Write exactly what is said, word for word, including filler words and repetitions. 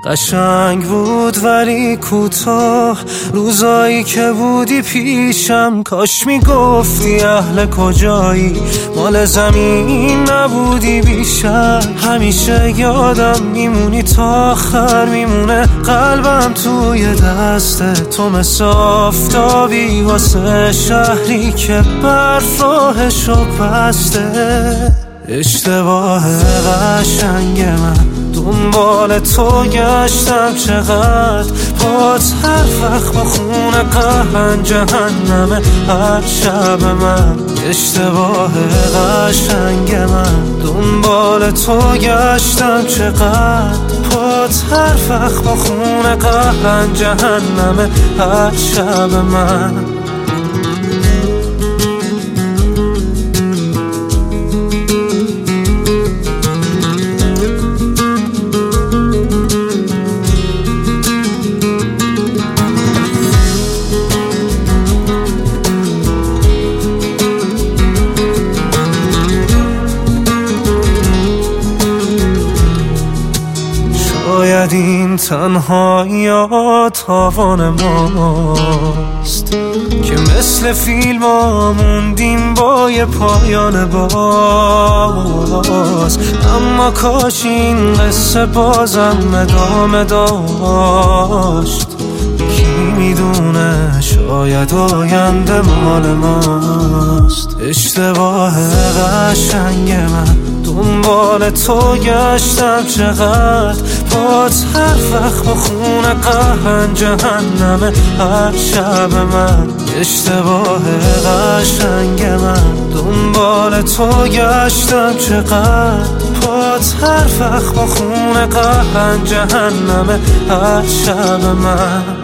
قشنگ بود ولی کوتاه، روزایی که بودی پیشم. کاش میگفتی اهل کجایی، مال زمین نبودی بیشتر. همیشه یادم میمونی تا آخر، میمونه قلبم توی دستت. تو مثل آفتابی واسه شهری که برف راهشو بسته. اشتباه قشنگ من دنبال تو گشتم چقدر، پات هر وقت با خونه قهن جهنمه هر شب من. اشتباه قشنگ من دنبال تو گشتم چقدر، پات هر وقت با خونه قهن جهنمه هر شب من. شاید این تنهایی تاوان ماست که مثل فیلم ها موندیم با یه پایان باز. اما کاش این قصه بازم ادامه داشت. کی میدونه شاید آینده مال ماست. اشتباه قشنگ من دنبال تو گشتم چقدر، پات هر وقت با خونه قهن جهنمه هر شب من. اشتباه قشنگ من دنبال تو گشتم چقدر، پات هر وقت با خونه قهن جهنمه هر شب من.